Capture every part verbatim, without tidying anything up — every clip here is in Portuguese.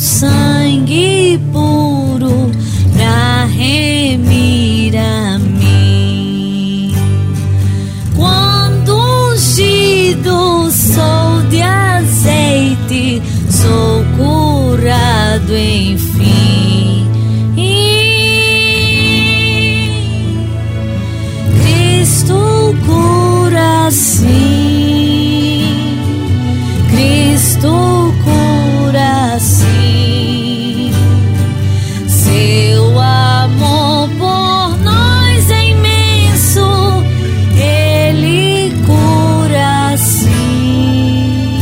sangue puro pra remir a mim. Quando ungido sou de azeite, sou curado enfim. Cristo cura sim, Cristo cura sim. Seu amor por nós é imenso, Ele cura sim.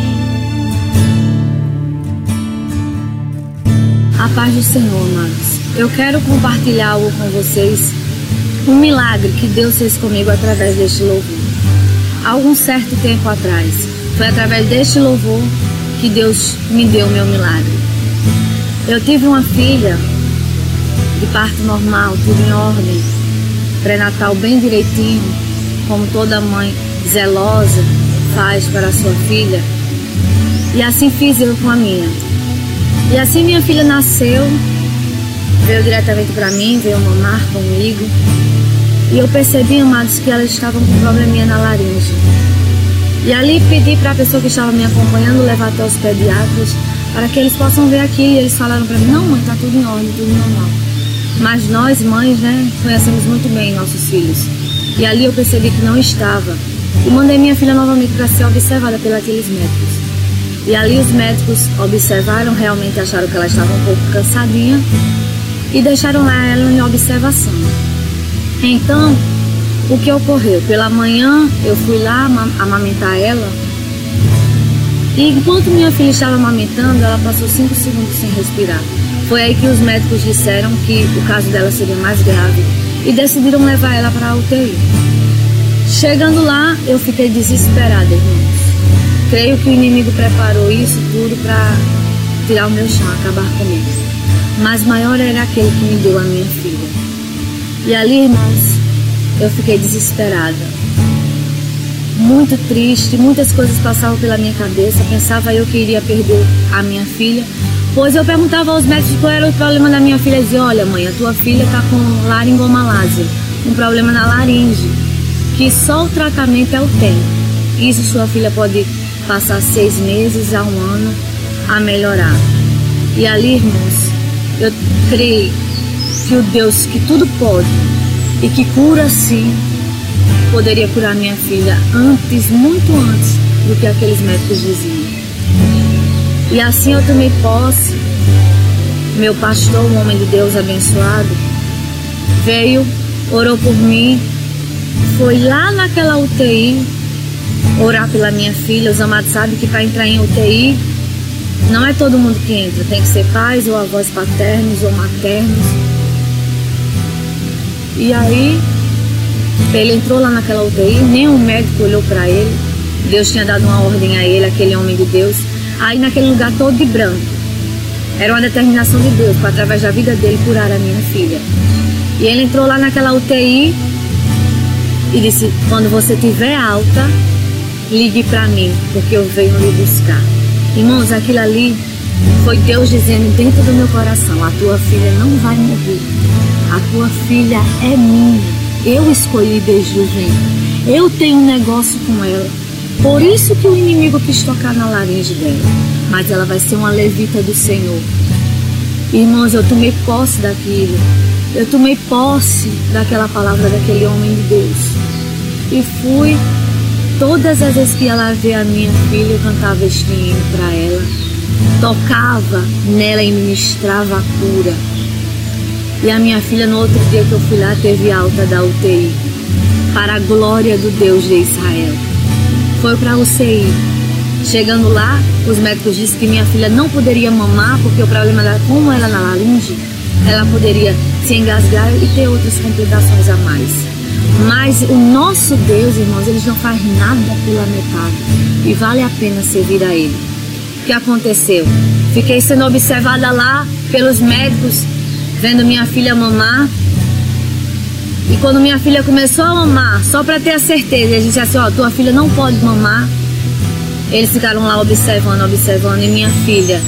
A paz do Senhor, amados. Eu quero compartilhar algo com vocês, um milagre que Deus fez comigo através deste louvor. Há algum certo tempo atrás, foi através deste louvor que Deus me deu o meu milagre. Eu tive uma filha de parto normal, tudo em ordem, pré-natal bem direitinho, como toda mãe zelosa faz para a sua filha. E assim fiz eu com a minha. E assim minha filha nasceu, veio diretamente para mim, veio mamar comigo. E eu percebi, amados, que elas estavam com um probleminha na laringe. E ali pedi para a pessoa que estava me acompanhando levar até os pediatras, para que eles possam ver aqui. E eles falaram para mim: não, mãe, está tudo em ordem, tudo normal. Mas nós, mães, né, conhecemos muito bem nossos filhos. E ali eu percebi que não estava. E mandei minha filha novamente para ser observada pelos médicos. E ali os médicos observaram, realmente acharam que ela estava um pouco cansadinha e deixaram lá ela em observação. Então, o que ocorreu? Pela manhã eu fui lá amamentar ela, e enquanto minha filha estava amamentando, ela passou cinco segundos sem respirar. Foi aí que os médicos disseram que o caso dela seria mais grave e decidiram levar ela para a U T I. Chegando lá, eu fiquei desesperada, irmãos. Creio que o inimigo preparou isso tudo para tirar o meu chão, acabar comigo. Mas maior era aquele que me deu a minha filha. E ali, irmãos, eu fiquei desesperada, muito triste, muitas coisas passavam pela minha cabeça. Pensava eu que iria perder a minha filha, pois eu perguntava aos médicos qual era o problema da minha filha. Eles diziam: olha, mãe, a tua filha está com laringomalásia, um problema na laringe, que só o tratamento é o tempo. Isso sua filha pode passar seis meses a um ano a melhorar. E ali, irmãos, eu creio que o Deus que tudo pode e que cura sim, poderia curar minha filha antes, muito antes do que aqueles médicos diziam. E assim eu tomei posse. Meu pastor, um homem de Deus abençoado, veio, orou por mim, foi lá naquela U T I orar pela minha filha. Os amados sabem que para entrar em U T I não é todo mundo que entra, tem que ser pais ou avós paternos ou maternos. E aí, ele entrou lá naquela U T I, nenhum médico olhou para ele. Deus tinha dado uma ordem a ele, aquele homem de Deus. Aí naquele lugar todo de branco, era uma determinação de Deus para, através da vida dele, curar a minha filha. E ele entrou lá naquela U T I e disse: quando você estiver alta, ligue para mim, porque eu venho lhe buscar. Irmãos, aquilo ali foi Deus dizendo dentro do meu coração: a tua filha não vai morrer, a tua filha é minha, eu escolhi desde o ventre, eu tenho um negócio com ela. Por isso que o inimigo quis tocar na laringe dela, mas ela vai ser uma levita do Senhor. Irmãos, eu tomei posse daquilo, eu tomei posse daquela palavra daquele homem de Deus e fui. Todas as vezes que ela vê a minha filha, eu cantava este hino para ela, tocava nela e ministrava a cura. E a minha filha, no outro dia que eu fui lá, teve alta da U T I, para a glória do Deus de Israel. Foi para a U C I. Chegando lá, os médicos disseram que minha filha não poderia mamar, porque o problema era, como ela na laringe, ela poderia se engasgar e ter outras complicações a mais. Mas o nosso Deus, irmãos, ele não faz nada pela metade, e vale a pena servir a Ele. O que aconteceu? Fiquei sendo observada lá pelos médicos, vendo minha filha mamar. E quando minha filha começou a mamar, só para ter a certeza, eles disseram assim: ó, tua filha não pode mamar. Eles ficaram lá observando, observando, e minha filha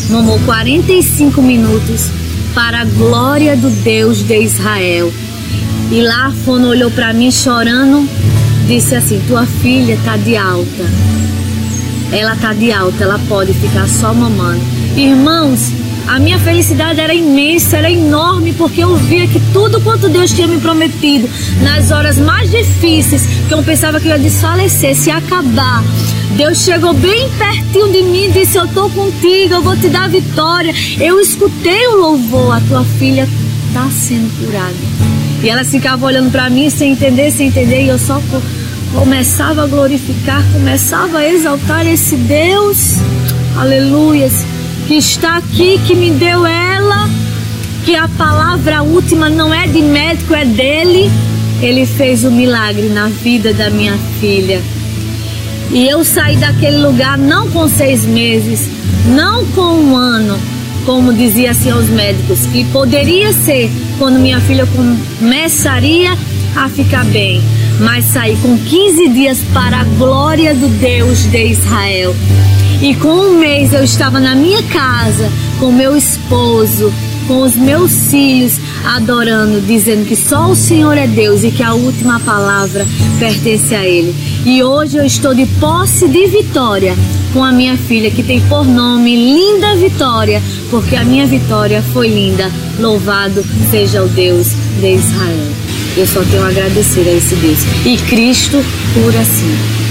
mamou quarenta e cinco minutos para a glória do Deus de Israel. E lá a fono olhou para mim chorando, disse assim: tua filha tá de alta. Ela tá de alta, ela pode ficar só mamando. Irmãos, a minha felicidade era imensa, era enorme, porque eu via que tudo quanto Deus tinha me prometido, nas horas mais difíceis, que eu pensava que eu ia desfalecer, se acabar, Deus chegou bem pertinho de mim e disse: eu tô contigo, eu vou te dar vitória. Eu escutei o louvor: a tua filha tá sendo curada. E ela ficava olhando para mim sem entender, sem entender, e eu só começava a glorificar, começava a exaltar esse Deus, aleluias, que está aqui, que me deu ela, que a palavra última não é de médico, é dele. Ele fez o milagre na vida da minha filha. E eu saí daquele lugar não com seis meses, não com um ano, como dizia assim aos médicos, que poderia ser quando minha filha começaria a ficar bem, mas saí com quinze dias para a glória do Deus de Israel. E com um mês eu estava na minha casa, com meu esposo, com os meus filhos, adorando, dizendo que só o Senhor é Deus e que a última palavra pertence a Ele. E hoje eu estou de posse de vitória com a minha filha, que tem por nome Linda Vitória, porque a minha vitória foi linda. Louvado seja o Deus de Israel. Eu só tenho a agradecer a esse Deus. E Cristo cura sim.